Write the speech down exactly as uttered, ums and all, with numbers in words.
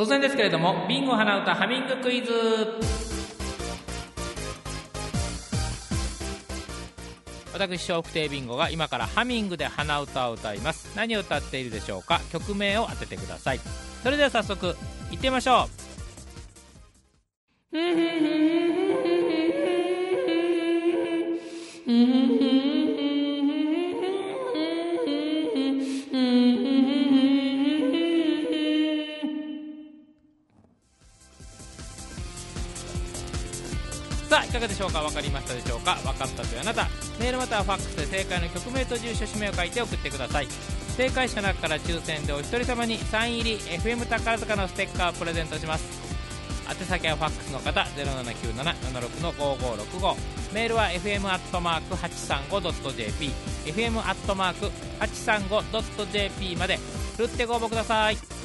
突然ですけれども、ビンゴ鼻歌ハミングクイズ。私笑福亭ビンゴが今からハミングで鼻歌を歌います。何を歌っているでしょうか。曲名を当ててください。それでは早速行ってみましょう。さあいかがでしょうか。分かりましたでしょうか。分かったというあなた、メールまたはファックスで正解の曲名と住所氏名を書いて送ってください。正解者の中から抽選でお一人様にサイン入り エフエム 宝塚のステッカーをプレゼントします。宛先はファックスの方 ゼロななきゅうなな ななろく ごごろくご、メールは エフエム アットマーク はちさんご ドット ジェーピー エフエム アットマーク はちさんご ドット ジェーピー までふるってご応募ください。